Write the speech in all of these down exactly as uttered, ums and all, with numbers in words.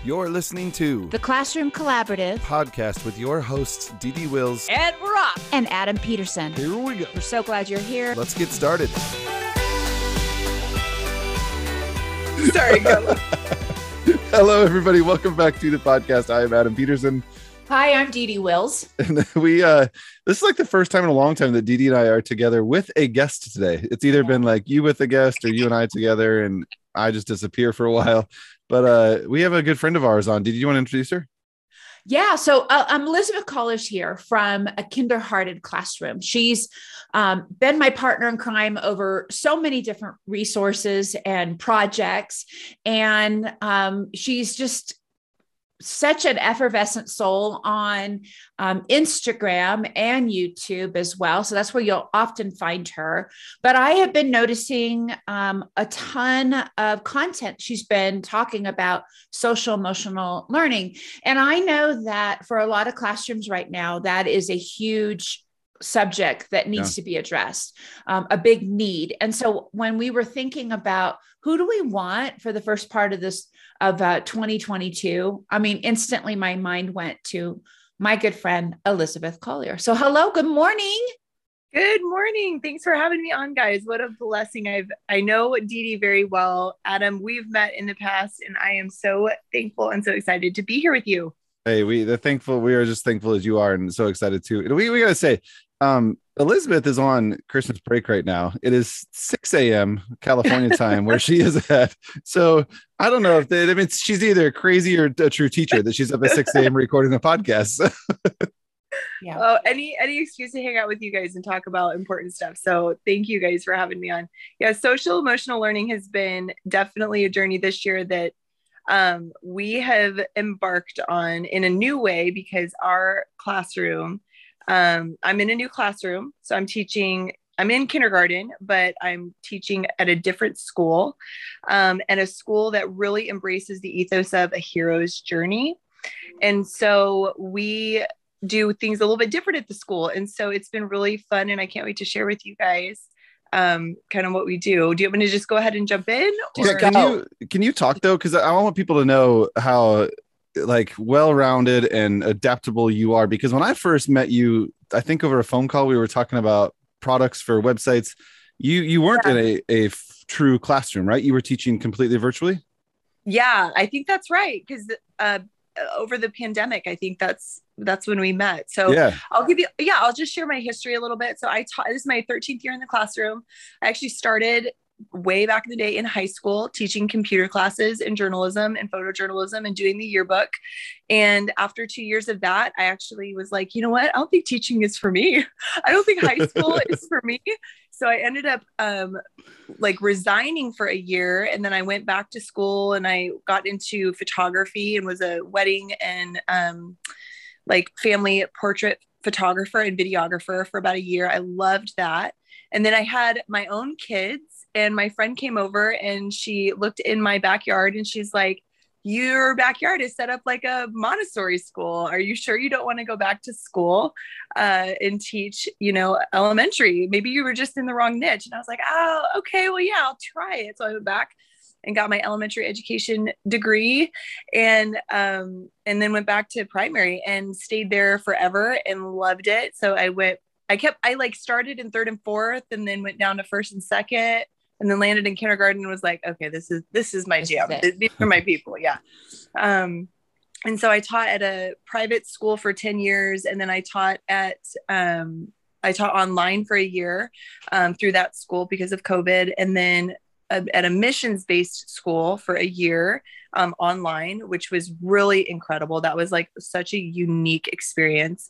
You're listening to The Classroom Collaborative podcast with your hosts, Dee Dee Wills Ed Rock and Adam Peterson. Here we go. We're so glad you're here. Let's get started. Sorry, go. Hello, everybody. Welcome back to the podcast. I am Adam Peterson. Hi, I'm Dee Dee Wills. And we, uh, this is like the first time in a long time that Dee Dee and I are together with a guest today. It's either been like you with a guest or you and I together, and I just disappear for a while. But uh, we have a good friend of ours on. Dee Dee, you want to introduce her? Yeah, so uh, I'm Elizabeth Collish here from A Kinderhearted Classroom. She's um, been my partner in crime over so many different resources and projects. And um, she's just such an effervescent soul on um, Instagram and YouTube as well. So that's where you'll often find her. But I have been noticing um, a ton of content. She's been talking about social emotional learning. And I know that for a lot of classrooms right now, that is a huge subject that needs yeah. to be addressed, um, a big need. And so when we were thinking about who do we want for the first part of this, of uh, twenty twenty-two, I mean, instantly my mind went to my good friend, Elizabeth Collier. So hello, good morning. Good morning. Thanks for having me on, guys. What a blessing. I've, I know Dee Dee very well. Adam, we've met in the past, and I am so thankful and so excited to be here with you. Hey, we the thankful. We are just thankful as you are, and so excited too. And we we gotta say, um, Elizabeth is on Christmas break right now. It is six a.m. California time where she is at. So I don't know if they, I mean she's either crazy or a true teacher that she's up at six a.m. recording the podcast. Yeah. Oh, any any excuse to hang out with you guys and talk about important stuff. So thank you guys for having me on. Yeah, social emotional learning has been definitely a journey this year that um, we have embarked on in a new way because our classroom, um, I'm in a new classroom. So I'm teaching, I'm in kindergarten, but I'm teaching at a different school, um, and a school that really embraces the ethos of a hero's journey. And so we do things a little bit different at the school. And so it's been really fun, and I can't wait to share with you guys um, kind of what we do. Do you want me to just go ahead and jump in? Or? Yeah, can you, can you talk though? Cause I want people to know how like well-rounded and adaptable you are. Because when I first met you, I think over a phone call, we were talking about products for websites. You, you weren't yeah. in a, a f- true classroom, right? You were teaching completely virtually. Yeah, I think that's right. Cause uh, over the pandemic, I think that's, that's when we met. So yeah. I'll give you, yeah, I'll just share my history a little bit. So I taught, this is my thirteenth year in the classroom. I actually started way back in the day in high school, teaching computer classes in journalism and photojournalism and doing the yearbook. And after two years of that, I actually was like, you know what? I don't think teaching is for me. I don't think high school is for me. So I ended up um, like resigning for a year. And then I went back to school and I got into photography and was a wedding and um, like family portrait photographer and videographer for about a year. I loved that. And then I had my own kids, and my friend came over and she looked in my backyard and she's like, your backyard is set up like a Montessori school. Are you sure you don't want to go back to school uh, and teach, you know, elementary? Maybe you were just in the wrong niche. And I was like, oh, okay, well, yeah, I'll try it. So I went back and got my elementary education degree, and um, and then went back to primary and stayed there forever and loved it. So I went, I kept, I like started in third and fourth, and then went down to first and second, and then landed in kindergarten and was like, okay, this is, this is my jam. These are my people. Yeah. Um, and so I taught at a private school for ten years. And then I taught at, um, I taught online for a year um, through that school because of COVID. And then at a missions-based school for a year um, online, which was really incredible. That was like such a unique experience.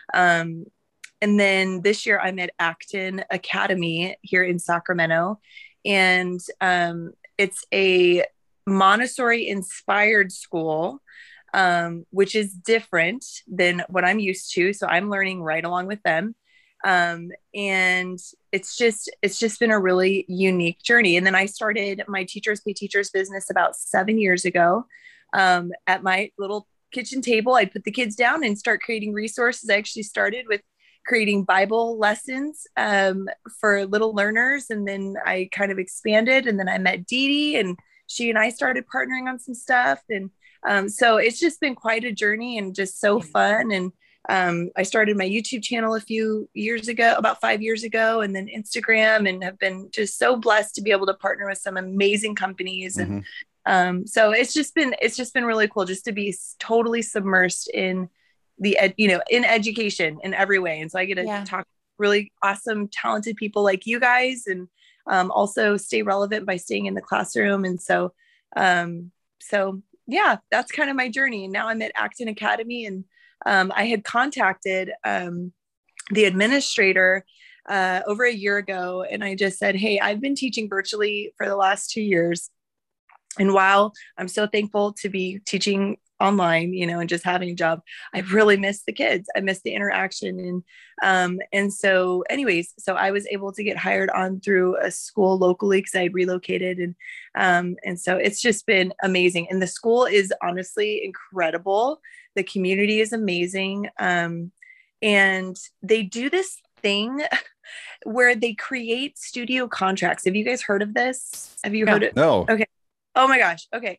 Um, and then this year I'm at Acton Academy here in Sacramento. And um, it's a Montessori inspired school, um, which is different than what I'm used to. So I'm learning right along with them. Um, and it's just, it's just been a really unique journey. And then I started my Teachers Pay Teachers business about seven years ago, um, at my little kitchen table. I put the kids down and start creating resources. I actually started with creating Bible lessons, um, for little learners. And then I kind of expanded, and then I met Dee Dee, and she and I started partnering on some stuff. And Um, so it's just been quite a journey and just so fun. And um, I started my YouTube channel a few years ago, about five years ago, and then Instagram, and have been just so blessed to be able to partner with some amazing companies. And Mm-hmm. um, so it's just been, it's just been really cool just to be totally submersed in the, ed, you know, in education in every way. And so I get to Yeah. talk to really awesome, talented people like you guys, and um, also stay relevant by staying in the classroom. And so, um, so yeah, that's kind of my journey. And now I'm at Acton Academy, and um, I had contacted um, the administrator uh, over a year ago. And I just said, hey, I've been teaching virtually for the last two years. And while I'm so thankful to be teaching online, you know, and just having a job, I really miss the kids. I miss the interaction. And, um, and so anyways, so I was able to get hired on through a school locally because I had relocated. And, um, and so it's just been amazing. And the school is honestly incredible. The community is amazing. Um, and they do this thing where they create studio contracts. Have you guys heard of this? Have you No. heard it? No. Okay. Oh my gosh. Okay.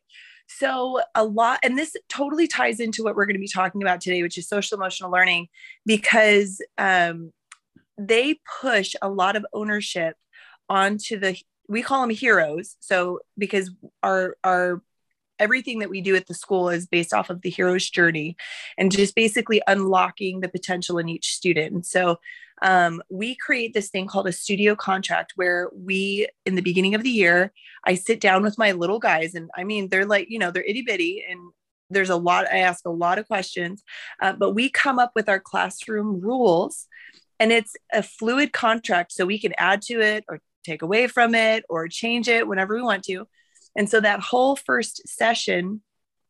So a lot, and this totally ties into what we're going to be talking about today, which is social emotional learning, because um, they push a lot of ownership onto the, we call them heroes. So because our, our, everything that we do at the school is based off of the hero's journey and just basically unlocking the potential in each student. And so um, we create this thing called a studio contract where we, in the beginning of the year, I sit down with my little guys, and I mean, they're like, you know, they're itty bitty, and there's a lot, I ask a lot of questions, uh, but we come up with our classroom rules, and it's a fluid contract. So we can add to it or take away from it or change it whenever we want to. And so that whole first session,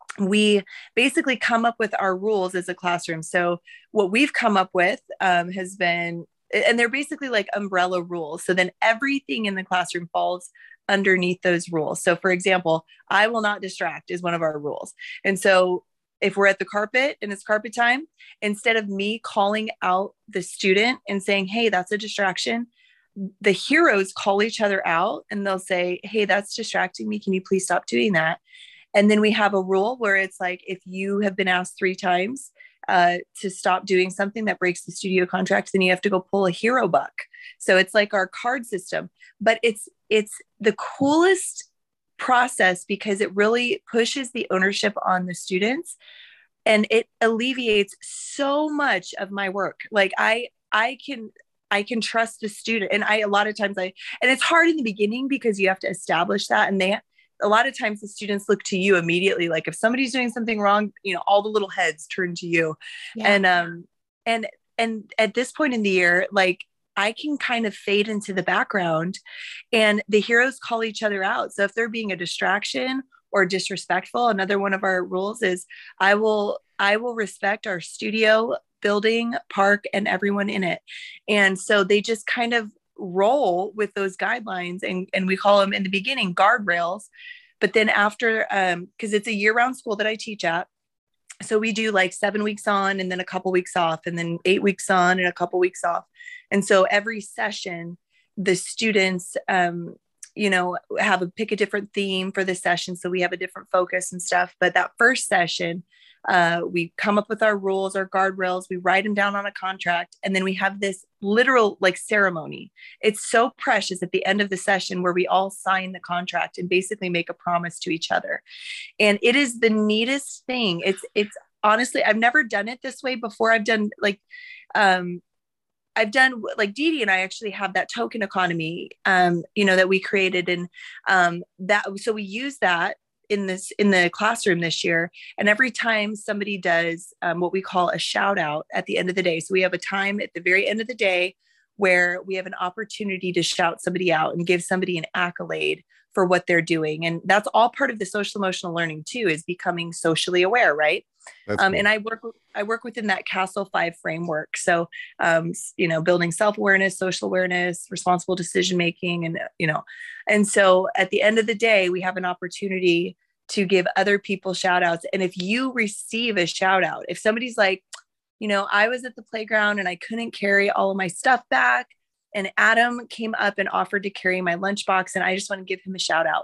we basically come up with our rules as a classroom. So what we've come up with um, has been, and they're basically like umbrella rules. So then everything in the classroom falls underneath those rules. So for example, I will not distract is one of our rules. And so if we're at the carpet and it's carpet time, instead of me calling out the student and saying, hey, that's a distraction, the heroes call each other out and they'll say, hey, that's distracting me. Can you please stop doing that? And then we have a rule where it's like, if you have been asked three times uh, to stop doing something that breaks the studio contract, then you have to go pull a hero buck. So it's like our card system, but it's, it's the coolest process because it really pushes the ownership on the students, and it alleviates so much of my work. Like I, I can, I can trust the student. And I, a lot of times I, and it's hard in the beginning because you have to establish that. And they, a lot of times the students look to you immediately. Like if somebody's doing something wrong, you know, all the little heads turn to you. Yeah. And, um, and, and at this point in the year, like I can kind of fade into the background and the heroes call each other out. So if they're being a distraction or disrespectful, another one of our rules is I will, I will respect our studio, building, park, and everyone in it. And so they just kind of roll with those guidelines, and, and we call them in the beginning guardrails. But then after, um, because it's a year-round school that I teach at, so we do like seven weeks on and then a couple weeks off, and then eight weeks on and a couple weeks off. And so every session, the students, um, you know, have a pick a different theme for the session. So we have a different focus and stuff. But that first session, Uh, we come up with our rules, our guardrails, we write them down on a contract, and then we have this literal like ceremony. It's so precious at the end of the session where we all sign the contract and basically make a promise to each other. And it is the neatest thing. It's, it's honestly, I've never done it this way before. I've done like, um, I've done like Dee Dee and I actually have that token economy, um, you know, that we created. And um, that, so we use that in this, in the classroom this year. And every time somebody does um, what we call a shout out at the end of the day. So we have a time at the very end of the day where we have an opportunity to shout somebody out and give somebody an accolade for what they're doing. And that's all part of the social emotional learning too, is becoming socially aware. Right. Um, cool. And I work, I work within that Castle five framework. So, um, you know, building self-awareness, social awareness, responsible decision-making, and, you know, and so at the end of the day, we have an opportunity to give other people shout outs. And if you receive a shout out, if somebody's like, you know, I was at the playground and I couldn't carry all of my stuff back, and Adam came up and offered to carry my lunchbox, and I just want to give him a shout out.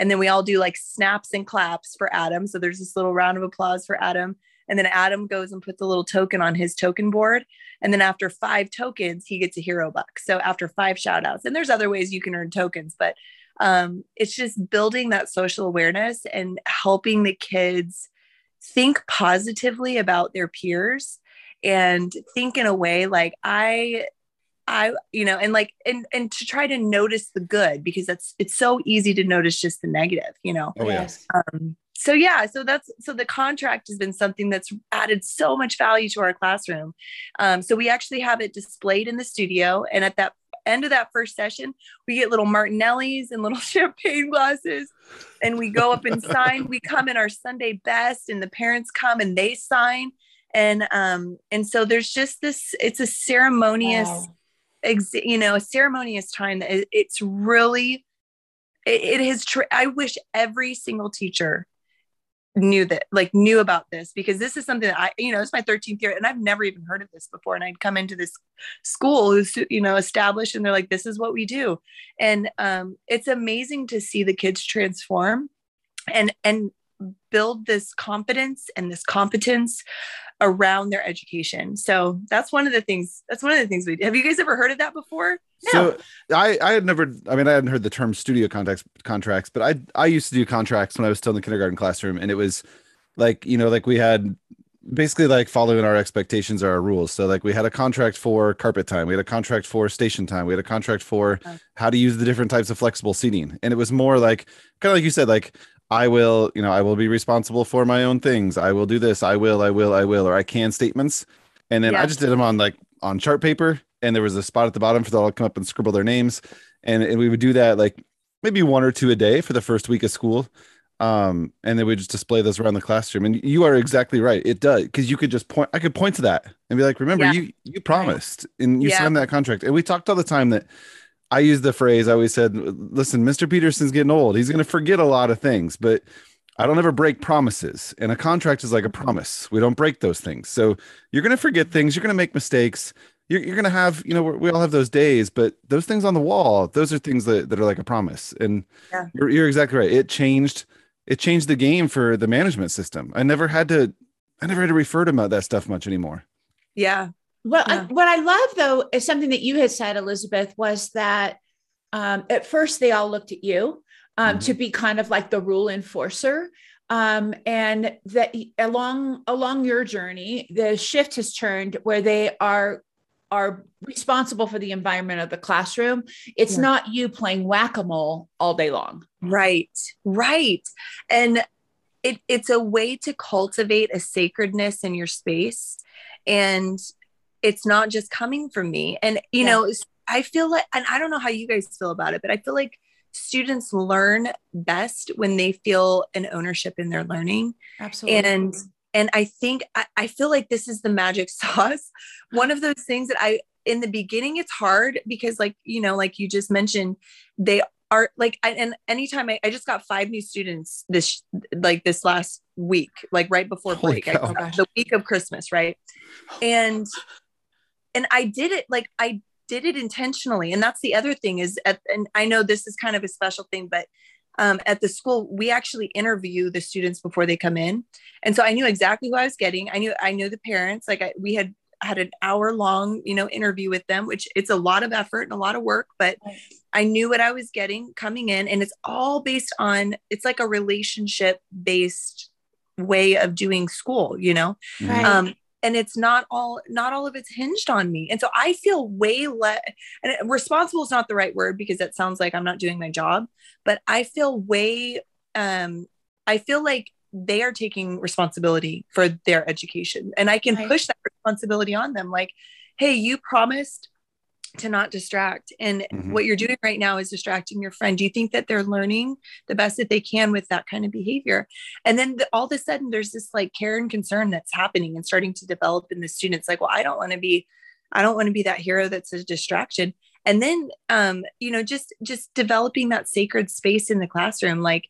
And then we all do like snaps and claps for Adam. So there's this little round of applause for Adam. And then Adam goes and puts a little token on his token board. And then after five tokens, he gets a hero buck. So after five shout outs, and there's other ways you can earn tokens, but um, it's just building that social awareness and helping the kids think positively about their peers and think in a way like I, I, you know, and like, and, and to try to notice the good, because that's, it's so easy to notice just the negative, you know? Oh, yes. Um, so yeah, so that's, so the contract has been something that's added so much value to our classroom. Um, so we actually have it displayed in the studio. And at that end of that first session, we get little Martinellis and little champagne glasses, and we go up and sign. We come in our Sunday best, and the parents come and they sign. And, um, and so there's just this, it's a ceremonious, Wow. ex- you know, a ceremonious time that it, it's really, it, it has, tr- I wish every single teacher knew that, like knew about this, because this is something that I, you know, it's my thirteenth year and I've never even heard of this before. And I'd come into this school who's, you know, established, and they're like, this is what we do. And um, it's amazing to see the kids transform and, and build this confidence and this competence around their education. So that's one of the things, that's one of the things we do. Have you guys ever heard of that before? So I, I had never, I mean, I hadn't heard the term studio contracts, contracts, but I, I used to do contracts when I was still in the kindergarten classroom. And it was like, you know, like we had basically like following our expectations or our rules. So like we had a contract for carpet time. We had a contract for station time. We had a contract for how to use the different types of flexible seating. And it was more like, kind of like you said, like, I will, you know, I will be responsible for my own things. I will do this. I will, I will, I will, or I can statements. And then Yeah. I just did them on like on chart paper. And there was a spot at the bottom for them all to come up and scribble their names. And, and we would do that like maybe one or two a day for the first week of school. Um, and then we just display those around the classroom. And you are exactly right. It does. Cause you could just point, I could point to that and be like, remember, Yeah. you, you promised and you Yeah. signed that contract. And we talked all the time that I use the phrase, I always said, listen, Mister Peterson's getting old. He's going to forget a lot of things, but I don't ever break promises. And a contract is like a promise. We don't break those things. So you're going to forget things. You're going to make mistakes. You're, you're going to have, you know, we all have those days, but those things on the wall, those are things that, that are like a promise. And Yeah. you're, you're exactly right. It changed, it changed the game for the management system. I never had to, I never had to refer to that stuff much anymore. Yeah. Well, Yeah. I, what I love though is something that you had said, Elizabeth, was that um, at first they all looked at you um, Mhm. to be kind of like the rule enforcer. Um, and that along along your journey, the shift has turned where they are are responsible for the environment of the classroom. It's Yeah. not you playing whack-a-mole all day long. Right. Right. And it, it's a way to cultivate a sacredness in your space. And it's not just coming from me. And, you Yeah. know, it's- I feel like, and I don't know how you guys feel about it, but I feel like students learn best when they feel an ownership in their learning. Absolutely. And, and I think, I, I feel like this is the magic sauce. One of those things that I, in the beginning, it's hard because like, you know, like you just mentioned, they are like, I, and anytime I, I just got five new students this, like this last week, like right before Holy break, I, cow. the week of Christmas. Right. And, and I did it, like I did it intentionally. And that's the other thing is, at, and I know this is kind of a special thing, but um, at the school, we actually interview the students before they come in. And so I knew exactly who I was getting. I knew, I knew the parents, like I, we had had an hour long, you know, interview with them, which it's a lot of effort and a lot of work, but I knew what I was getting coming in. And it's all based on, it's like a relationship based way of doing school, you know? Right. Um, and it's not all, not all of it's hinged on me. And so I feel way less, and responsible is not the right word because that sounds like I'm not doing my job, but I feel way, um, I feel like they are taking responsibility for their education, and I can Right. push that responsibility on them. Like, hey, you promised to not distract. And Mhm. what you're doing right now is distracting your friend. Do you think that they're learning the best that they can with that kind of behavior? And then the, all of a sudden there's this like care and concern that's happening and starting to develop in the students. Like, well, I don't want to be, I don't want to be that hero that's a distraction. And then, um, you know, just, just developing that sacred space in the classroom. Like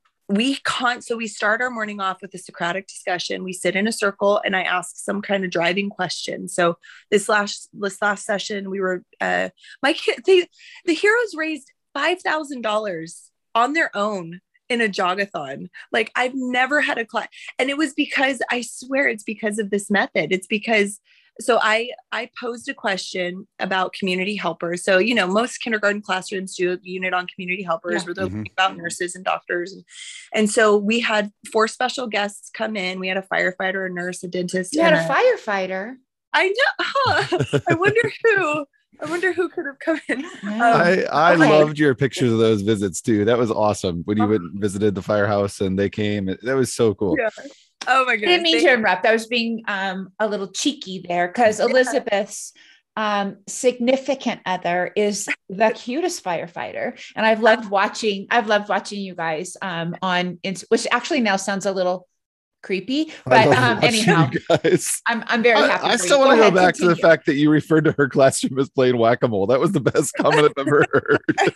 we can't, so we start our morning off with a Socratic discussion. We sit in a circle and I ask some kind of driving question. So this last, this last session, we were, uh, my kid, they, the heroes raised five thousand dollars on their own in a jogathon. Like I've never had a class. And it was because, I swear it's because of this method. It's because, so I, I posed a question about community helpers. So, you know, most kindergarten classrooms do a unit on community helpers Yeah. where they're Mhm. about nurses and doctors. And, and so we had four special guests come in. We had a firefighter, a nurse, a dentist. You had and a firefighter. I know. Huh. I wonder who, I wonder who could have come in. No. Um, I, I Okay. loved your pictures of those visits too. That was awesome. When you went and visited the firehouse and they came, that was so cool. Yeah. Oh my I goodness. didn't mean They- to interrupt. I was being um, a little cheeky there because Yeah. Elizabeth's um, significant other is the cutest firefighter, and I've loved watching. I've loved watching you guys um, on, which actually now sounds a little creepy, I but love um, watching anyhow, you guys. I'm I'm very I, happy. I for still you. want to go ahead, back to the continue. fact that you referred to her classroom as playing whack-a-mole. That was the best comment I've ever heard.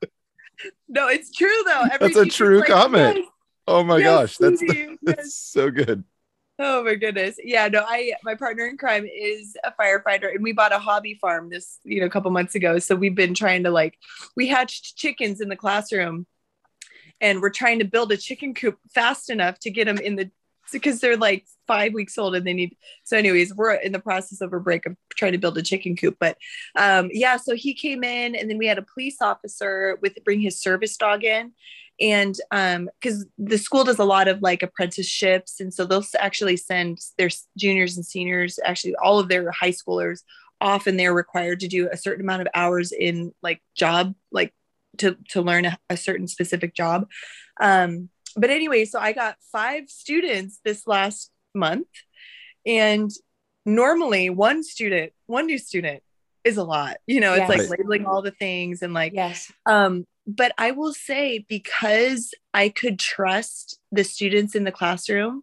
No, it's true though. Every That's a teacher's true like, comment. "Yes, Oh my yes, gosh, that's, sweetie, that's yes." so good. Oh my goodness. Yeah, no, I my partner in crime is a firefighter, and we bought a hobby farm this, you know, a couple months ago. So we've been trying to, like, we hatched chickens in the classroom, and we're trying to build a chicken coop fast enough to get them in the, because they're like five weeks old and they need, so anyways, we're in the process of a break of trying to build a chicken coop. But um yeah, so he came in, and then we had a police officer with bring his service dog in. And um because the school does a lot of like apprenticeships, and so they'll actually send their juniors and seniors, actually all of their high schoolers, often they're required to do a certain amount of hours in like job, like to to learn a, a certain specific job. um but anyway, so I got five students this last month, and normally one student one new student is a lot, you know. It's Yes. like labeling all the things and like Yes. um but I will say, because I could trust the students in the classroom,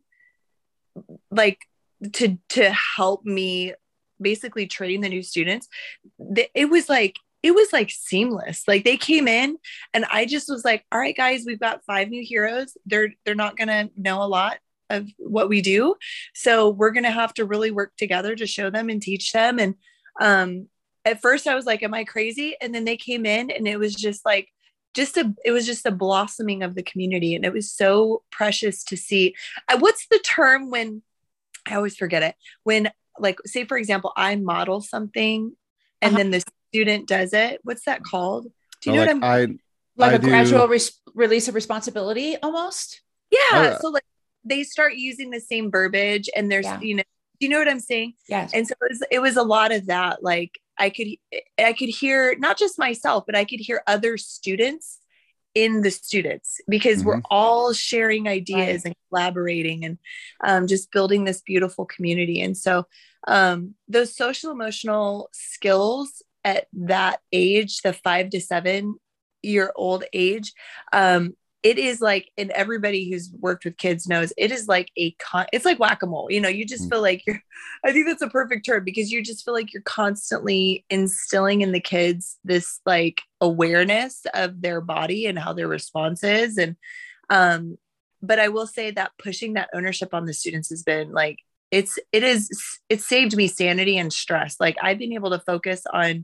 like to to help me basically train the new students, th- it was like it was like seamless. Like they came in, and I just was like, all right, guys, we've got five new heroes. They're they're not gonna know a lot of what we do, so we're gonna have to really work together to show them and teach them. And um at first I was like, am I crazy? And then they came in, and it was just like just a it was just a blossoming of the community, and it was so precious to see. Uh, what's the term when, I always forget it, when, like, say for example, I model something and Uh-huh. then the student does it, what's that called? Do you Oh, know like what I'm I, Like I a gradual do- res- release of responsibility, almost. yeah, Oh, yeah. so like they start using the same verbiage, and there's, Yeah. you know, do you know what I'm saying? Yes. And so it was, it was a lot of that. Like I could, I could hear not just myself, but I could hear other students in the students, because we're all sharing ideas Right. and collaborating, and um, just building this beautiful community. And so um, those social emotional skills at that age, the five to seven year old age, um, it is like, and everybody who's worked with kids knows, it is like a con it's like whack-a-mole, you know. You just Mm. feel like you're, I think that's a perfect term, because you just feel like you're constantly instilling in the kids this like awareness of their body and how their response is. And um but I will say that pushing that ownership on the students has been like, it's it is it saved me sanity and stress. Like I've been able to focus on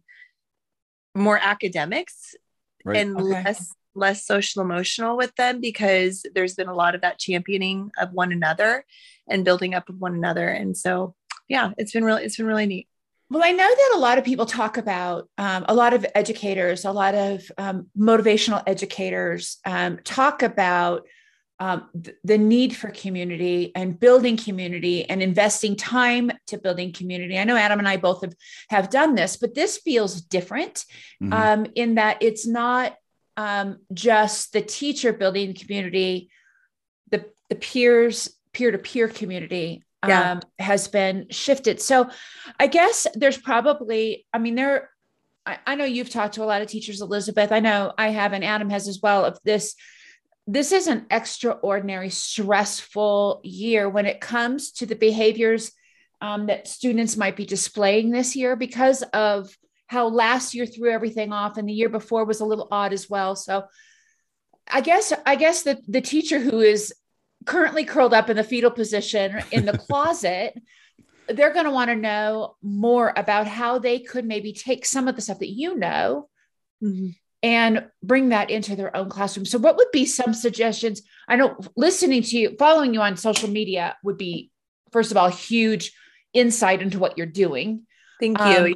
more academics, Right. and Okay. less less social emotional with them, because there's been a lot of that championing of one another and building up of one another. And so yeah, it's been really it's been really neat. Well, I know that a lot of people talk about, um, a lot of educators, a lot of um, motivational educators um, talk about um, th- the need for community and building community and investing time to building community. I know Adam and I both have, have done this, but this feels different Mhm. um, in that it's not um, just the teacher building community, the, the peers, peer-to-peer community Yeah. um, has been shifted. So I guess there's probably, I mean, there, I, I know you've talked to a lot of teachers, Elizabeth. I know I have, and Adam has as well, of this. This is an extraordinary, stressful year when it comes to the behaviors um, that students might be displaying this year, because of how last year threw everything off and the year before was a little odd as well. So I guess, I guess that the teacher who is currently curled up in the fetal position in the closet, they're going to want to know more about how they could maybe take some of the stuff that you know Mhm. and bring that into their own classroom. So what would be some suggestions? I know listening to you, following you on social media would be, first of all, huge insight into what you're doing. Thank you. Um,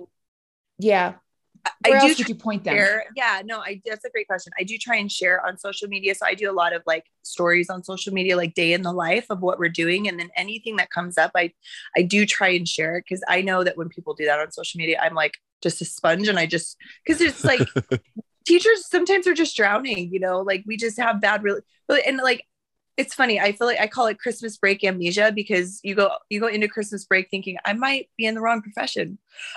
yeah. Where I else do would you point them? share, yeah, no, I, that's a great question. I do try and share on social media. So I do a lot of like stories on social media, like day in the life of what we're doing. And then anything that comes up, I, I do try and share it. Cause I know that when people do that on social media, I'm like just a sponge. And I just, cause it's like teachers sometimes are just drowning, you know, like we just have bad, really, really, and like, it's funny. I feel like I call it Christmas break amnesia, because you go, you go into Christmas break thinking I might be in the wrong profession.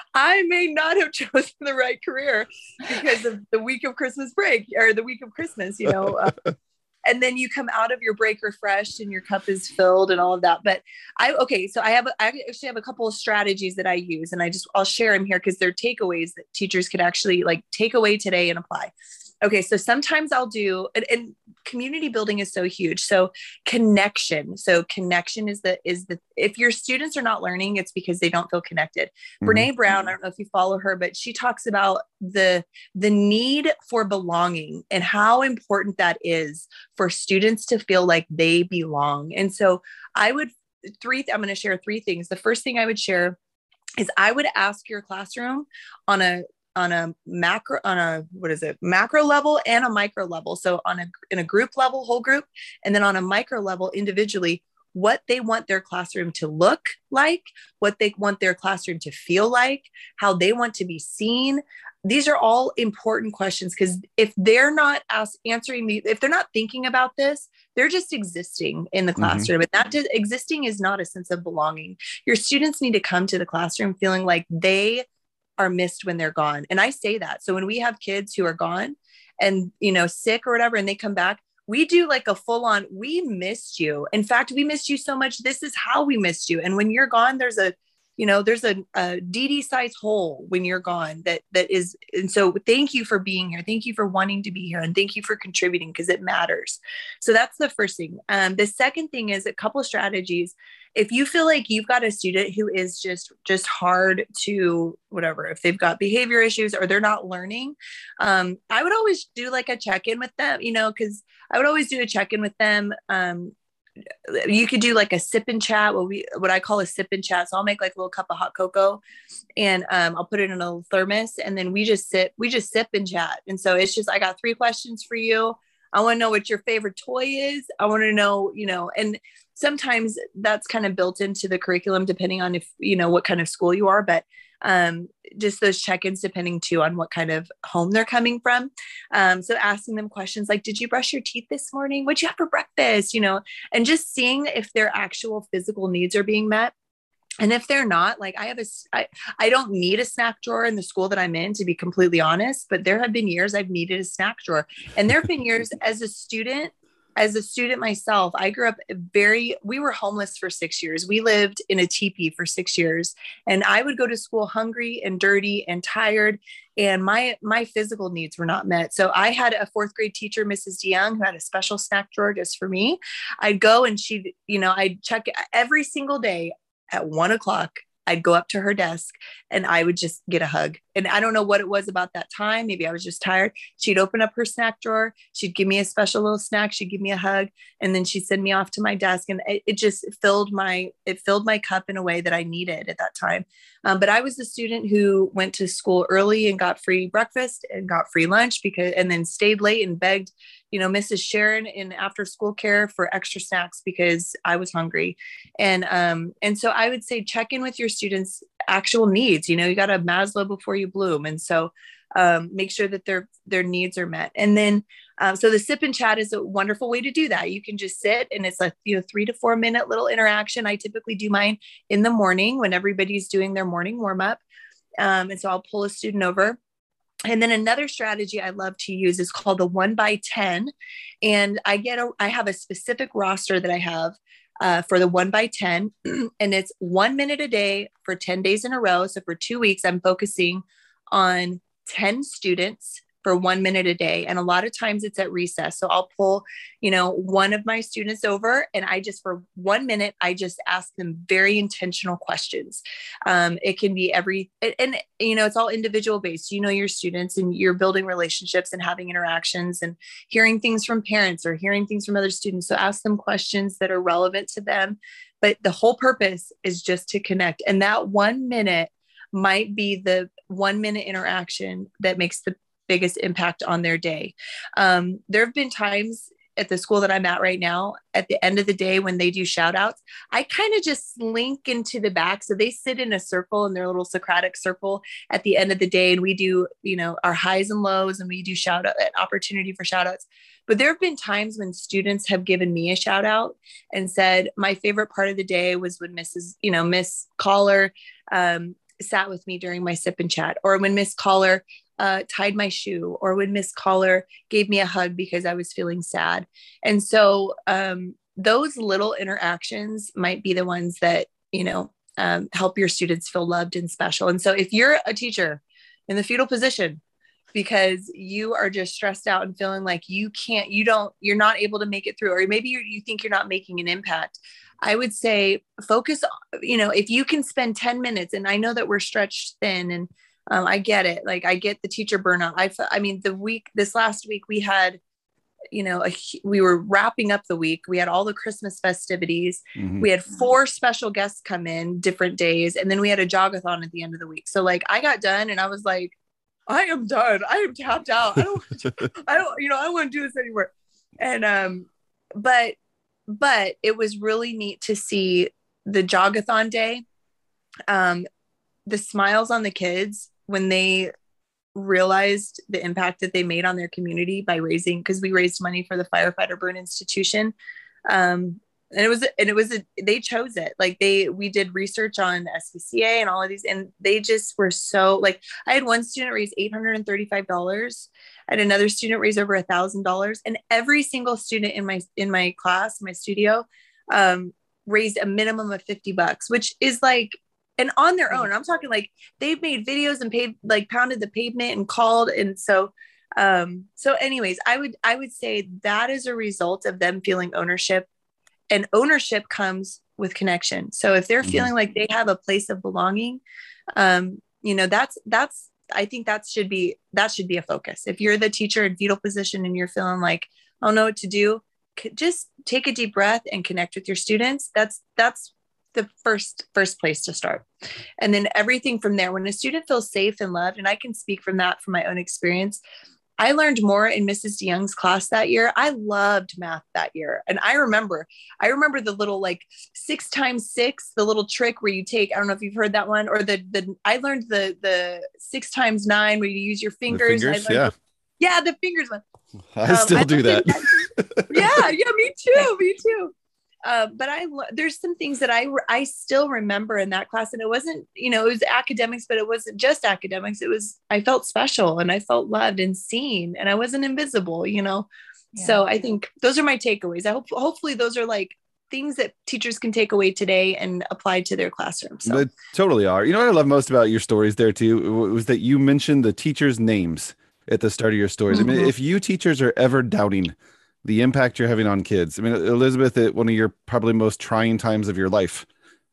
I may not have chosen the right career because of the week of Christmas break or the week of Christmas, you know, uh, and then you come out of your break refreshed and your cup is filled and all of that. But I, okay. So I have, I actually have a couple of strategies that I use, and I just, I'll share them here because they're takeaways that teachers could actually like take away today and apply. Okay. So sometimes I'll do, and, and community building is so huge. So connection. So connection is the, is the, if your students are not learning, it's because they don't feel connected. Mm-hmm. Brene Brown, I don't know if you follow her, but she talks about the, the need for belonging and how important that is for students to feel like they belong. And so I would, three, I'm going to share three things. The first thing I would share is I would ask your classroom on a, on a macro, on a, what is it? Macro level and a micro level. So on a, in a group level, whole group, and then on a micro level individually, what they want their classroom to look like, what they want their classroom to feel like, how they want to be seen. These are all important questions, because if they're not ask, answering the, if they're not thinking about this, they're just existing in the classroom. Mm-hmm. And that just, existing is not a sense of belonging. Your students need to come to the classroom feeling like they are missed when they're gone. And I say that. So when we have kids who are gone and, you know, sick or whatever, and they come back, we do like a full on, we missed you. In fact, we missed you so much. This is how we missed you. And when you're gone, there's a, you know, there's a, a D D size hole when you're gone that, that is. And so thank you for being here. Thank you for wanting to be here. And thank you for contributing, because it matters. So that's the first thing. Um, the second thing is a couple of strategies. If you feel like you've got a student who is just, just hard to whatever, if they've got behavior issues or they're not learning, um, I would always do like a check-in with them, you know, cause I would always do a check-in with them. Um, you could do like a sip and chat, what we, what I call a sip and chat. So I'll make like a little cup of hot cocoa and, um, I'll put it in a little thermos, and then we just sit, we just sip and chat. And so it's just, I got three questions for you. I want to know what your favorite toy is. I want to know, you know, and sometimes that's kind of built into the curriculum, depending on if, you know, what kind of school you are, but um, just those check-ins, depending too on what kind of home they're coming from. Um, so asking them questions like, did you brush your teeth this morning? What'd you have for breakfast? You know, and just seeing if their actual physical needs are being met. And if they're not, like I have a, I, I don't need a snack drawer in the school that I'm in, to be completely honest, but there have been years I've needed a snack drawer. And there have been years as a student, as a student myself, I grew up very, we were homeless for six years. We lived in a teepee for six years, and I would go to school hungry and dirty and tired, and my, my physical needs were not met. So I had a fourth grade teacher, Missus DeYoung, who had a special snack drawer just for me. I'd go and she'd, you know, I'd check every single day. At one o'clock, I'd go up to her desk and I would just get a hug. And I don't know what it was about that time. Maybe I was just tired. She'd open up her snack drawer. She'd give me a special little snack. She'd give me a hug. And then she'd send me off to my desk. And it, it just filled my, it filled my cup in a way that I needed at that time. Um, but I was the student who went to school early and got free breakfast and got free lunch, because, and then stayed late and begged, you know, Missus Sharon in after school care for extra snacks because I was hungry. And, um, and so I would say, check in with your students' actual needs. You know, you got a Maslow before you bloom. And so, um, make sure that their, their needs are met. And then, um, so the sip and chat is a wonderful way to do that. You can just sit, and it's a, you know, three to four minute little interaction. I typically do mine in the morning when everybody's doing their morning warm up. Um, and so I'll pull a student over. And then another strategy I love to use is called the one by ten. And I get a, I have a specific roster that I have uh, for the one by ten, and it's one minute a day for ten days in a row. So for two weeks, I'm focusing on ten students for one minute a day. And a lot of times it's at recess. So I'll pull, you know, one of my students over and I just, for one minute, I just ask them very intentional questions. Um, it can be every, and, and, you know, it's all individual based. You know, your students and you're building relationships and having interactions and hearing things from parents or hearing things from other students. So ask them questions that are relevant to them. But the whole purpose is just to connect. And that one minute might be the one minute interaction that makes the biggest impact on their day. Um, there have been times at the school that I'm at right now, at the end of the day, when they do shout outs, I kind of just slink into the back. So they sit in a circle in their little Socratic circle at the end of the day. And we do, you know, our highs and lows, and we do shout out, opportunity for shout outs. But there have been times when students have given me a shout out and said, my favorite part of the day was when Missus, you know, Miss Caller, um, sat with me during my sip and chat, or when Miss Caller uh, tied my shoe, or when Miss Caller gave me a hug because I was feeling sad. And so um, those little interactions might be the ones that, you know, um, help your students feel loved and special. And so if you're a teacher in the fetal position, because you are just stressed out and feeling like you can't, you don't, you're not able to make it through, or maybe you you think you're not making an impact, I would say focus, you know, if you can spend ten minutes, and I know that we're stretched thin, and um, I get it. Like I get the teacher burnout. I, I mean, the week, this last week we had, you know, a, we were wrapping up the week. We had all the Christmas festivities. Mm-hmm. We had four special guests come in different days. And then we had a jogathon at the end of the week. So like I got done and I was like, I am done. I am tapped out. I don't, I don't, you know, I don't want to do this anymore. And, um, but, but it was really neat to see the jogathon day. Um, the smiles on the kids when they realized the impact that they made on their community by raising, because we raised money for the Firefighter Burn Institution. Um, and it was, and it was, a, they chose it. Like they, we did research on S P C A and all of these, and they just were so like, I had one student raise eight hundred thirty-five dollars. I had another student raise over a thousand dollars, and every single student in my, in my class, my studio, um, raised a minimum of fifty bucks, which is like, and on their own, I'm talking like they've made videos and paid, like pounded the pavement and called. And so, um, so anyways, I would, I would say that is a result of them feeling ownership, and ownership comes with connection. So if they're mm-hmm. feeling like they have a place of belonging, um, you know, that's, that's, I think that should be, that should be a focus. If you're the teacher in fetal position and you're feeling like, I don't know what to do, just take a deep breath and connect with your students. That's, that's, the first, first place to start. And then everything from there, when a student feels safe and loved, and I can speak from that from my own experience, I learned more in Missus DeYoung's class that year. I loved math that year. And I remember, I remember the little like six times six, the little trick where you take, I don't know if you've heard that one, or the, the, I learned the, the six times nine where you use your fingers. The fingers I yeah. The, yeah. The fingers one. I um, still I do that. that. yeah. Yeah. Me too. Me too. Uh, but I, there's some things that I, I still remember in that class, and it wasn't, you know, it was academics, but it wasn't just academics. It was, I felt special and I felt loved and seen, and I wasn't invisible, you know? Yeah. So I think those are my takeaways. I hope, hopefully those are like things that teachers can take away today and apply to their classroom. So they totally are. You know what I love most about your stories there too, was that you mentioned the teachers' names at the start of your stories. Mm-hmm. I mean, if you teachers are ever doubting the impact you're having on kids. I mean, Elizabeth, at one of your probably most trying times of your life,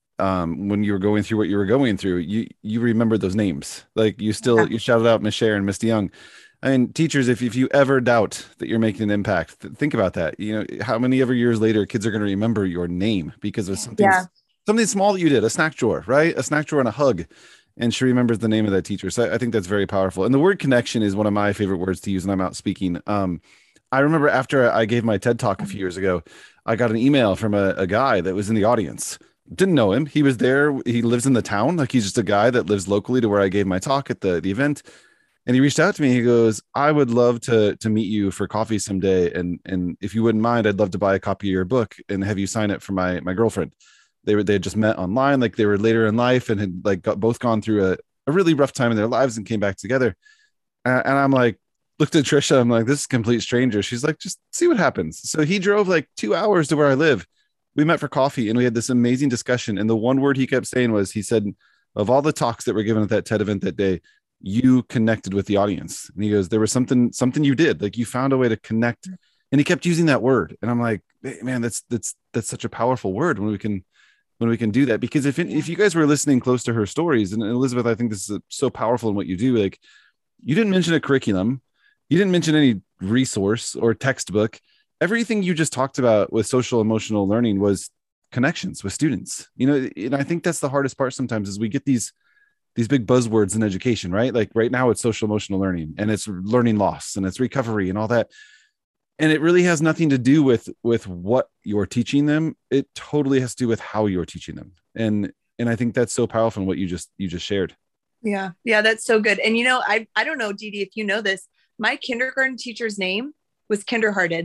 um, when you were going through what you were going through, you, you remember those names. Like you still, yeah. you shouted out Miss Sharon, Miss DeYoung. I mean, teachers, if, if you ever doubt that you're making an impact, th- think about that. You know, how many ever years later, kids are going to remember your name because of something, yeah. something small that you did, a snack drawer, right? A snack drawer and a hug. And she remembers the name of that teacher. So I, I think that's very powerful. And the word connection is one of my favorite words to use when I'm out speaking. Um, I remember after I gave my TED Talk a few years ago, I got an email from a, a guy that was in the audience. Didn't know him. He was there. He lives in the town. Like he's just a guy that lives locally to where I gave my talk at the, the event. And he reached out to me. He goes, I would love to, to meet you for coffee someday. And, and if you wouldn't mind, I'd love to buy a copy of your book and have you sign it for my, my girlfriend. They were, they had just met online. Like they were later in life and had like got both gone through a, a really rough time in their lives and came back together. Uh, and I'm like, looked at Trisha. I'm like, this is a complete stranger. She's like, just see what happens. So he drove like two hours to where I live. We met for coffee and we had this amazing discussion. And the one word he kept saying was, he said, of all the talks that were given at that TED event that day, you connected with the audience. And he goes, there was something, something you did, like you found a way to connect. And he kept using that word. And I'm like, man, that's, that's, that's such a powerful word when we can, when we can do that. Because if, if you guys were listening close to her stories, and Elizabeth, I think this is so powerful in what you do. Like, you didn't mention a curriculum. You didn't mention any resource or textbook. Everything you just talked about with social emotional learning was connections with students, you know, and I think that's the hardest part sometimes is we get these, these big buzzwords in education, right? Like right now it's social emotional learning and it's learning loss and it's recovery and all that. And it really has nothing to do with, with what you're teaching them. It totally has to do with how you're teaching them. And, and I think that's so powerful in what you just, you just shared. Yeah. Yeah. That's so good. And, you know, I, I don't know, Dee Dee, if you know this, my kindergarten teacher's name was Kinderhearted.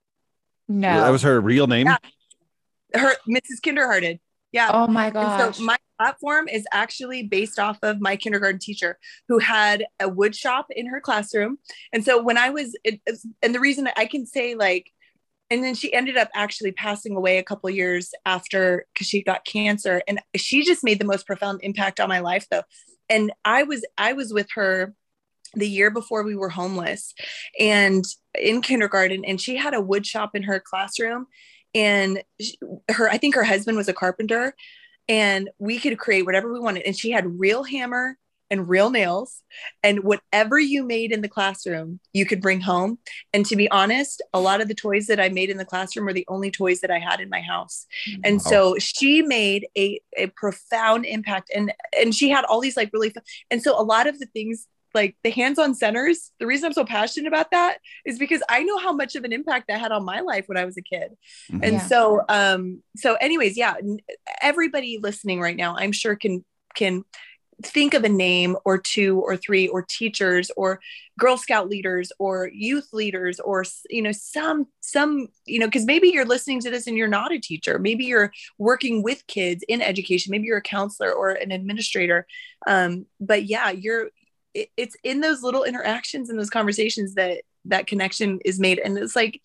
No. That was her real name? Yeah. Her Missus Kinderhearted. Yeah. Oh my gosh. And so my platform is actually based off of my kindergarten teacher who had a wood shop in her classroom. And so when I was, it, and the reason I can say like, and then she ended up actually passing away a couple of years after, because she got cancer, and she just made the most profound impact on my life though. And I was, I was with her the year before we were homeless and in kindergarten, and she had a wood shop in her classroom. And her, I think her husband was a carpenter, and we could create whatever we wanted. And she had real hammer and real nails, and whatever you made in the classroom, you could bring home. And to be honest, a lot of the toys that I made in the classroom were the only toys that I had in my house. And wow. So she made a, a profound impact, and, and she had all these like really fun. And so a lot of the things, like the hands-on centers, the reason I'm so passionate about that is because I know how much of an impact that had on my life when I was a kid. Mm-hmm. And yeah. so, um, so anyways, yeah, everybody listening right now, I'm sure can, can think of a name or two or three, or teachers or Girl Scout leaders or youth leaders, or, you know, some, some, you know, cause maybe you're listening to this and you're not a teacher. Maybe you're working with kids in education. Maybe you're a counselor or an administrator. Um, but yeah, you're, it's in those little interactions and those conversations that that connection is made. And it's like,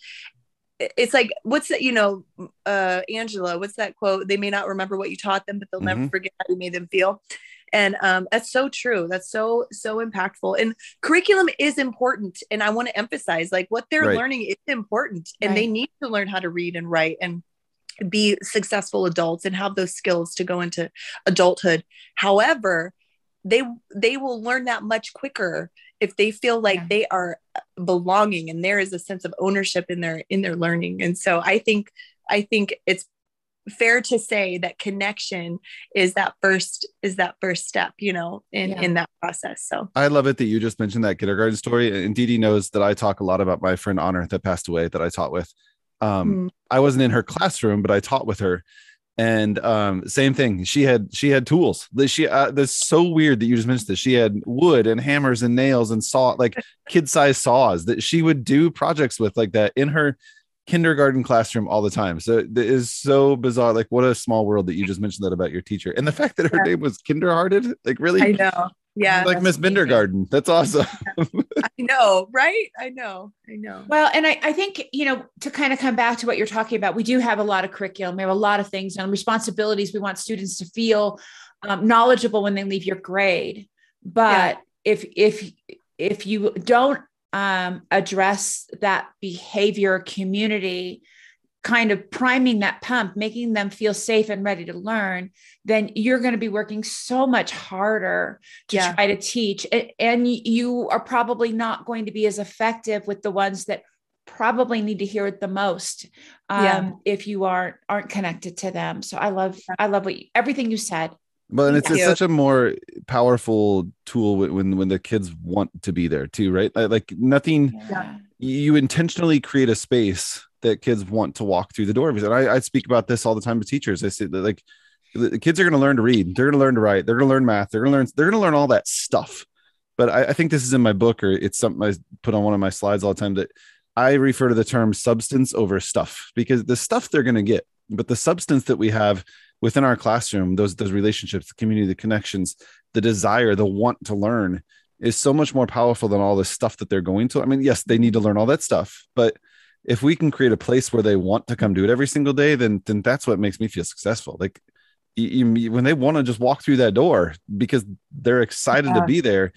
it's like, what's that, you know, uh, Angela, what's that quote? They may not remember what you taught them, but they'll mm-hmm. never forget how you made them feel. And um, that's so true. That's so, so impactful. And curriculum is important. And I want to emphasize like what they're right. learning is important, and right. they need to learn how to read and write and be successful adults and have those skills to go into adulthood. However, they they will learn that much quicker if they feel like yeah. they are belonging and there is a sense of ownership in their in their learning. And so I think I think it's fair to say that connection is that first is that first step, you know, in yeah. in that process. So I love it that you just mentioned that kindergarten story. And Dee Dee knows that I talk a lot about my friend Honor that passed away that I taught with. Um, mm. I wasn't in her classroom, but I taught with her. And um, same thing. She had she had tools. She uh, that's so weird that you just mentioned this. She had wood and hammers and nails and saw like kid-sized saws that she would do projects with like that in her kindergarten classroom all the time. So it is so bizarre. Like what a small world that you just mentioned that about your teacher, and the fact that her yeah. name was Kinderhearted. Like really, I know. Yeah, like Miss Bindergarten. That's awesome. I know, right? I know, I know. Well, and I, I think, you know, to kind of come back to what you're talking about, we do have a lot of curriculum. We have a lot of things and responsibilities. We want students to feel um, knowledgeable when they leave your grade. But yeah. if if if you don't um, address that behavior community, kind of priming that pump, making them feel safe and ready to learn, then you're going to be working so much harder to yeah. try to teach. And you are probably not going to be as effective with the ones that probably need to hear it the most um, yeah. if you aren't, aren't connected to them. So I love, I love what you, everything you said. But and it's, it's such a more powerful tool when, when the kids want to be there too, right? Like nothing, yeah. you intentionally create a space that kids want to walk through the door. And I, I speak about this all the time to teachers. I say that like the kids are going to learn to read. They're going to learn to write. They're going to learn math. They're going to learn, they're going to learn all that stuff. But I, I think this is in my book, or it's something I put on one of my slides all the time, that I refer to the term substance over stuff, because the stuff they're going to get, but the substance that we have within our classroom, those, those relationships, the community, the connections, the desire, the want to learn is so much more powerful than all the stuff that they're going to. I mean, yes, they need to learn all that stuff, but if we can create a place where they want to come do it every single day, then, then that's what makes me feel successful. Like you, you, when they want to just walk through that door because they're excited yeah. to be there,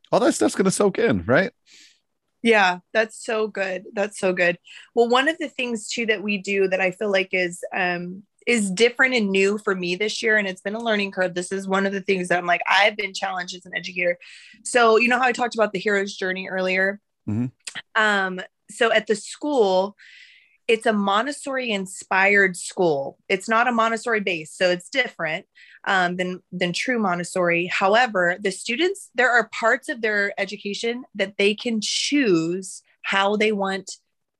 all that stuff's going to soak in, right? Yeah, that's so good. That's so good. Well, one of the things too that we do that I feel like is um is different and new for me this year, and it's been a learning curve. This is one of the things that I'm like, I've been challenged as an educator. So, you know how I talked about the hero's journey earlier? Mm-hmm. Um, so at the school, it's a Montessori inspired school. It's not a Montessori base, so it's different um, than, than true Montessori. However, the students, there are parts of their education that they can choose how they want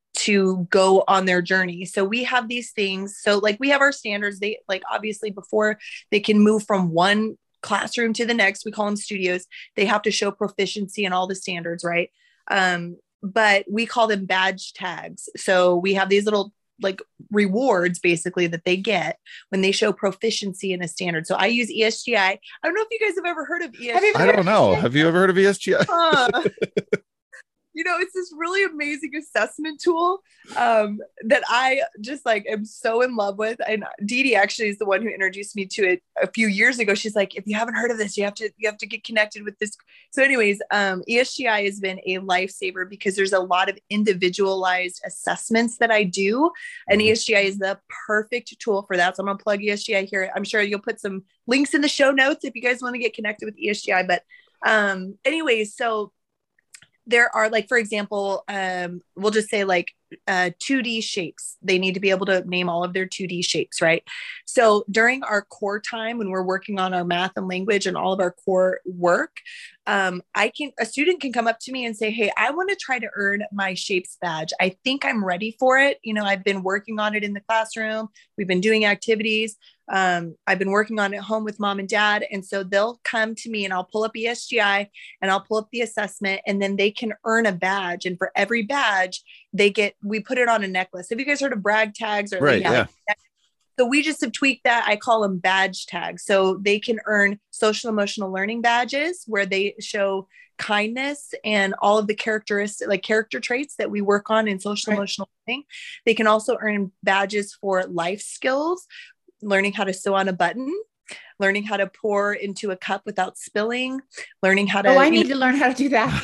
to go on their journey. So we have these things. So like we have our standards, they like obviously before they can move from one classroom to the next, we call them studios. They have to show proficiency in all the standards, right? Um, but we call them badge tags. So we have these little like rewards basically that they get when they show proficiency in a standard. So I use E S G I. I don't know if you guys have ever heard of E S G I. I don't know. Have you ever heard of E S G I? Uh, you know, it's this really amazing assessment tool um, that I just like am so in love with. And Dee Dee actually is the one who introduced me to it a few years ago. She's like, if you haven't heard of this, you have to, you have to get connected with this. So anyways, um, E S G I has been a lifesaver because there's a lot of individualized assessments that I do. And E S G I is the perfect tool for that. So I'm going to plug E S G I here. I'm sure you'll put some links in the show notes if you guys want to get connected with E S G I. But um, anyways, so there are like, for example, um, we'll just say like uh, two D shapes. They need to be able to name all of their two D shapes, right? So during our core time, when we're working on our math and language and all of our core work, um, I can, a student can come up to me and say, hey, I want to try to earn my shapes badge. I think I'm ready for it. You know, I've been working on it in the classroom. We've been doing activities. Um, I've been working on it at home with mom and dad. And so they'll come to me and I'll pull up E S G I and I'll pull up the assessment and then they can earn a badge. And for every badge they get, we put it on a necklace. Have you guys heard of brag tags? Or right, like, yeah. So we just have tweaked that. I call them badge tags. So they can earn social emotional learning badges where they show kindness and all of the characteristics, like character traits that we work on in social right. emotional learning. They can also earn badges for life skills, learning how to sew on a button, learning how to pour into a cup without spilling, learning how to. Oh, I need know, to learn how to do that.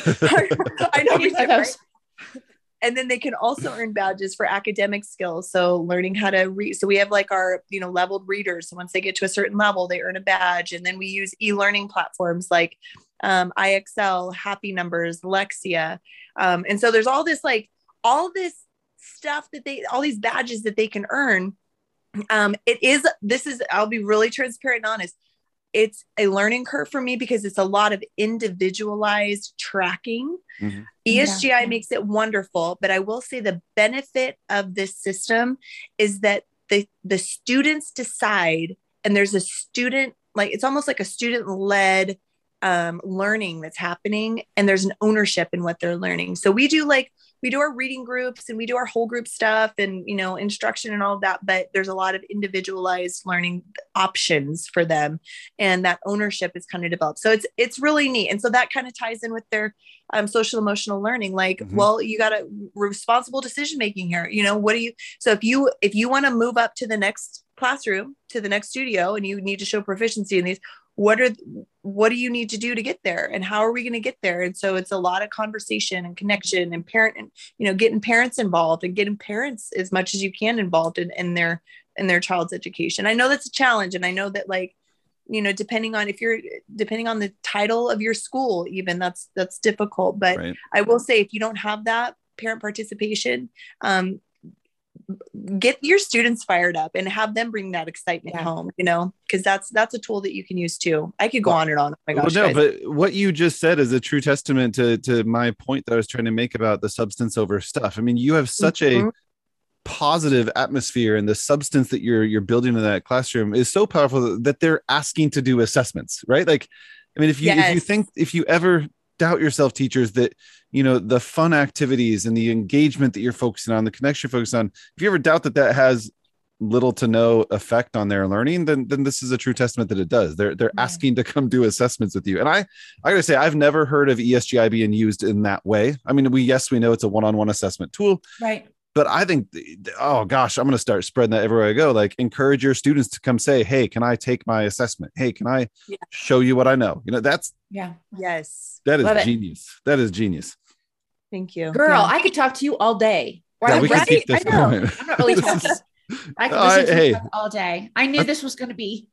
I know. I right? And then they can also earn badges for academic skills. So learning how to read. So we have like our, you know, leveled readers. So once they get to a certain level, they earn a badge. And then we use e-learning platforms like um, I X L, Happy Numbers, Lexia. Um, and so there's all this, like all this stuff that they, all these badges that they can earn. Um, it is, this is, I'll be really transparent and honest. It's a learning curve for me because it's a lot of individualized tracking. Mm-hmm. E S G I yeah. makes it wonderful, but I will say the benefit of this system is that the, the students decide, and there's a student, like, it's almost like a student led um, learning that's happening. And there's an ownership in what they're learning. So we do like, we do our reading groups and we do our whole group stuff and, you know, instruction and all of that, but there's a lot of individualized learning options for them. And that ownership is kind of developed. So it's, it's really neat. And so that kind of ties in with their um, social emotional learning. Like, mm-hmm. well, you got a responsible decision-making here. You know, what do you, so if you, if you want to move up to the next classroom, to the next studio, and you need to show proficiency in these, what are, what do you need to do to get there? And how are we going to get there? And so it's a lot of conversation and connection and parent and, you know, getting parents involved and getting parents as much as you can involved in, in their, in their child's education. I know that's a challenge. And I know that, like, you know, depending on if you're, depending on the title of your school, even that's, that's difficult. But right. I will say, if you don't have that parent participation, um, get your students fired up and have them bring that excitement yeah. home, you know, because that's, that's a tool that you can use too. I could go well, on and on. Oh my gosh, well, no, guys. but what you just said is a true testament to, to my point that I was trying to make about the substance over stuff. I mean, you have such mm-hmm. a positive atmosphere, and the substance that you're, you're building in that classroom is so powerful that they're asking to do assessments, right? Like, I mean, if you, yes. if you think, if you ever doubt yourself, teachers, that, you know, the fun activities and the engagement that you're focusing on, the connection you're focused on, if you ever doubt that that has little to no effect on their learning, then, then this is a true testament that it does. They're, they're yeah. asking to come do assessments with you. And I, I gotta say, I've never heard of E S G I being used in that way. I mean, we, yes, we know it's a one-on-one assessment tool, right? but I think, oh gosh, I'm going to start spreading that everywhere I go. Like, encourage your students to come say, hey, can I take my assessment? Hey, can I yeah. show you what I know? You know, that's, yeah. Yes. That is Love genius. It. That is genius. Thank you. Girl, yeah. I could talk to you all day. Yeah, we can keep this going. I'm not really talking. I could listen to you all day. I knew this was going to be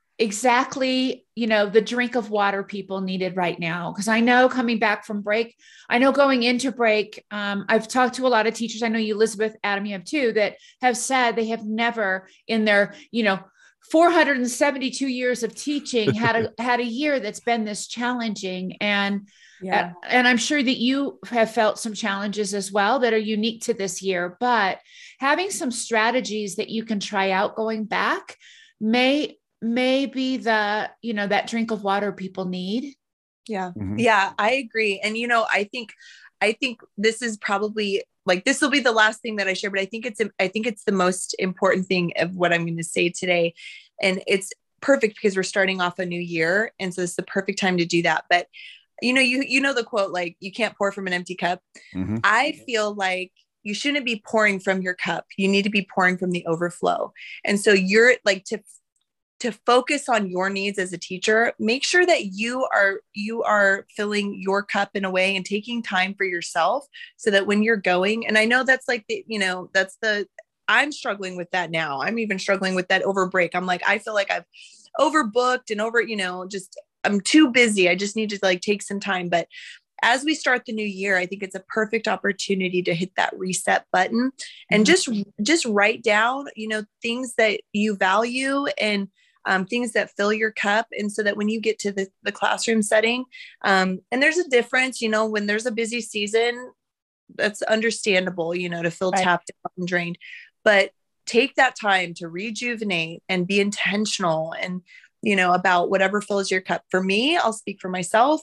exactly, you know, the drink of water people needed right now. Because I know coming back from break, I know going into break, um, I've talked to a lot of teachers. I know you, Elizabeth, Adam, you have too, that have said they have never in their, you know, four hundred seventy-two years of teaching had a, had a year that's been this challenging. And, yeah. uh, and I'm sure that you have felt some challenges as well that are unique to this year, but having some strategies that you can try out going back may, may be the, you know, that drink of water people need. Yeah. Mm-hmm. Yeah, I agree. And, you know, I think, I think this is probably like, this will be the last thing that I share, but I think it's, I think it's the most important thing of what I'm going to say today. And it's perfect because we're starting off a new year. And so it's the perfect time to do that. But you know, you, you know, the quote, like, you can't pour from an empty cup. Mm-hmm. I feel like you shouldn't be pouring from your cup. You need to be pouring from the overflow. And so you're like, to, to focus on your needs as a teacher, make sure that you are, you are filling your cup in a way and taking time for yourself so that when you're going, and I know that's like, the, you know, that's the, I'm struggling with that now. I'm even struggling with that over break. I'm like, I feel like I've overbooked and over, you know, just, I'm too busy. I just need to like take some time. But as we start the new year, I think it's a perfect opportunity to hit that reset button and mm-hmm. just, just write down, you know, things that you value and um, things that fill your cup. And so that when you get to the, the classroom setting, um, and there's a difference, you know, when there's a busy season, that's understandable, you know, to feel right. tapped out and drained, but take that time to rejuvenate and be intentional and, you know, about whatever fills your cup. For me, I'll speak for myself.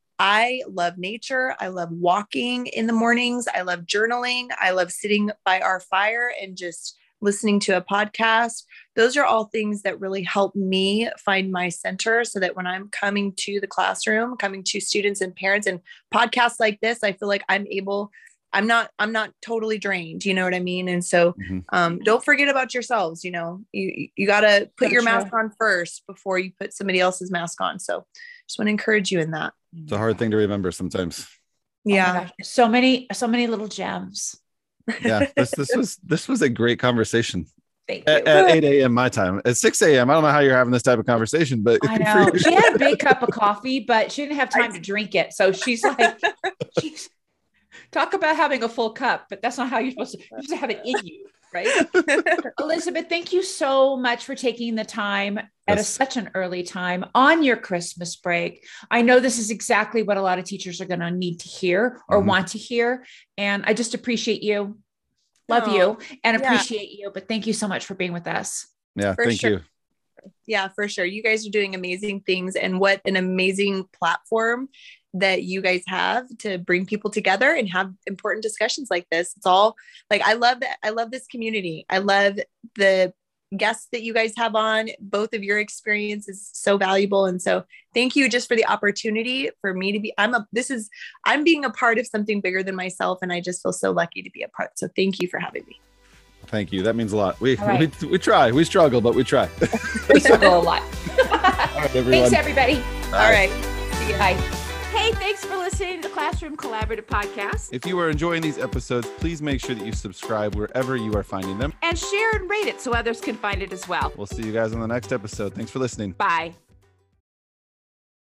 I love nature. I love walking in the mornings. I love journaling. I love sitting by our fire and just listening to a podcast. Those are all things that really help me find my center so that when I'm coming to the classroom, coming to students and parents and podcasts like this, I feel like I'm able, I'm not, I'm not totally drained. You know what I mean? And so mm-hmm. um, don't forget about yourselves. You know, you, you got to put That's your true. mask on first before you put somebody else's mask on. So just want to encourage you in that. It's a hard thing to remember sometimes. Yeah. Oh so many, so many little gems. Yeah. This, this was, this was a great conversation. Thank you. At, at eight a.m. my time. At six a.m. I don't know how you're having this type of conversation, but I know she had a big cup of coffee, but she didn't have time to drink it. So she's like, she's, talk about having a full cup, but that's not how you're supposed to, you're supposed to have it in you, right? Elizabeth, thank you so much for taking the time yes. at a, such an early time on your Christmas break. I know this is exactly what a lot of teachers are going to need to hear or mm-hmm. want to hear. And I just appreciate you, love oh, you and appreciate yeah. you, but thank you so much for being with us. Yeah. For thank sure. you. Yeah, for sure. You guys are doing amazing things, and what an amazing platform that you guys have to bring people together and have important discussions like this. It's all like, I love that. I love this community. I love the guests that you guys have on. Both of your experience is so valuable. And so thank you just for the opportunity for me to be, I'm a, this is, I'm being a part of something bigger than myself. And I just feel so lucky to be a part. So thank you for having me. Thank you. That means a lot. We, right. we, we try, we struggle, but we try. We struggle a lot. All right, everyone. Thanks everybody. Bye. All right. See you. Bye. Hey, thanks for listening to the Classroom Collaborative Podcast. If you are enjoying these episodes, please make sure that you subscribe wherever you are finding them. And share and rate it so others can find it as well. We'll see you guys on the next episode. Thanks for listening. Bye.